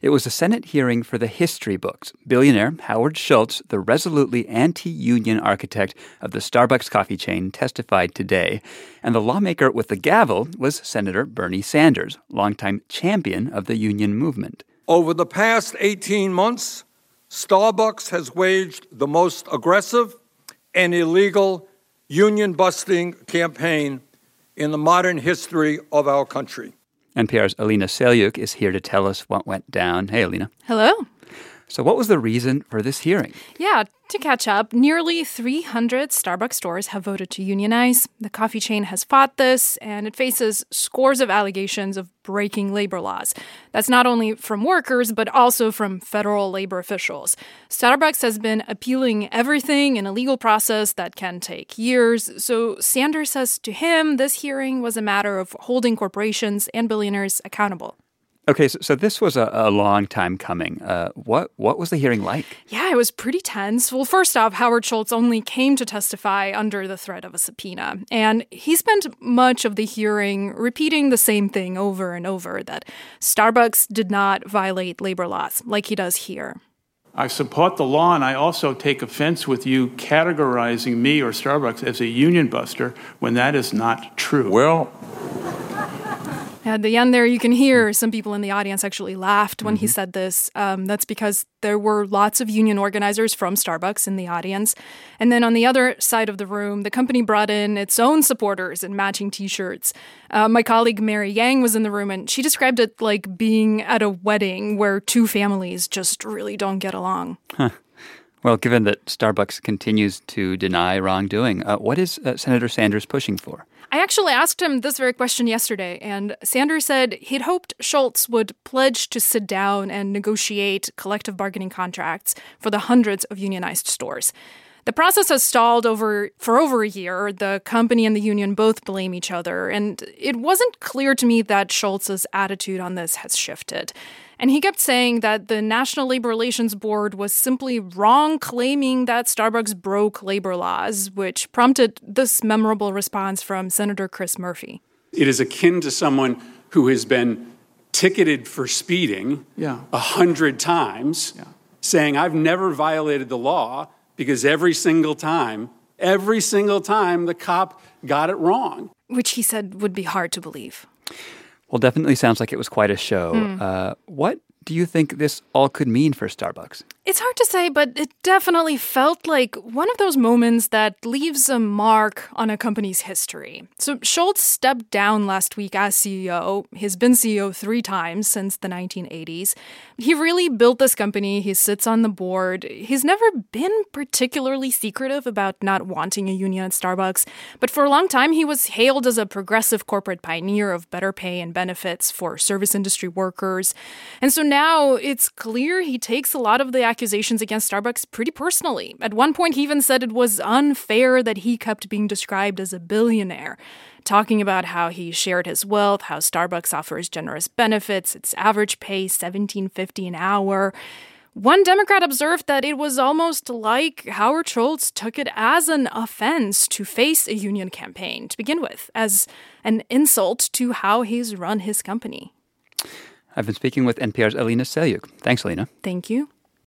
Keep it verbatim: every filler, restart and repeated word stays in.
It was a Senate hearing for the history books. Billionaire Howard Schultz, the resolutely anti-union architect of the Starbucks coffee chain, testified today. And the lawmaker with the gavel was Senator Bernie Sanders, longtime champion of the union movement. Over the past eighteen months, Starbucks has waged the most aggressive and illegal union-busting campaign in the modern history of our country. N P R's Alina Selyuk is here to tell us what went down. Hey, Alina. Hello. So what was the reason for this hearing? Yeah, to catch up, nearly three hundred Starbucks stores have voted to unionize. The coffee chain has fought this, and it faces scores of allegations of breaking labor laws. That's not only from workers, but also from federal labor officials. Starbucks has been appealing everything in a legal process that can take years. So Sanders says to him, this hearing was a matter of holding corporations and billionaires accountable. Okay, so, so this was a, a long time coming. Uh, what what was the hearing like? Yeah, it was pretty tense. Well, first off, Howard Schultz only came to testify under the threat of a subpoena. And he spent much of the hearing repeating the same thing over and over, that Starbucks did not violate labor laws like he does here. I support the law, and I also take offense with you categorizing me or Starbucks as a union buster when that is not true. Well... At the end there, you can hear some people in the audience actually laughed when mm-hmm. he said this. Um, that's because there were lots of union organizers from Starbucks in the audience. And then on the other side of the room, the company brought in its own supporters in matching T-shirts. Uh, my colleague Mary Yang was in the room, and she described it like being at a wedding where two families just really don't get along. Huh. Well, given that Starbucks continues to deny wrongdoing, uh, what is uh, Senator Sanders pushing for? I actually asked him this very question yesterday, and Sanders said he'd hoped Schultz would pledge to sit down and negotiate collective bargaining contracts for the hundreds of unionized stores. The process has stalled over for over a year. The company and the union both blame each other, and it wasn't clear to me that Schultz's attitude on this has shifted. And he kept saying that the National Labor Relations Board was simply wrong, claiming that Starbucks broke labor laws, which prompted this memorable response from Senator Chris Murphy. It is akin to someone who has been ticketed for speeding yeah. a hundred times, yeah. saying, I've never violated the law, because every single time, every single time the cop got it wrong. Which he said would be hard to believe. Well, definitely sounds like it was quite a show. Mm. Uh, what do you think this all could mean for Starbucks? It's hard to say, but it definitely felt like one of those moments that leaves a mark on a company's history. So Schultz stepped down last week as C E O. He's been C E O three times since the nineteen eighties. He really built this company. He sits on the board. He's never been particularly secretive about not wanting a union at Starbucks, but for a long time he was hailed as a progressive corporate pioneer of better pay and benefits for service industry workers. And so now it's clear he takes a lot of the accusations against Starbucks pretty personally. At one point, he even said it was unfair that he kept being described as a billionaire, talking about how he shared his wealth, how Starbucks offers generous benefits, its average pay seventeen dollars and fifty cents an hour. One Democrat observed that it was almost like Howard Schultz took it as an offense to face a union campaign to begin with, as an insult to how he's run his company. I've been speaking with N P R's Alina Selyuk. Thanks, Alina. Thank you.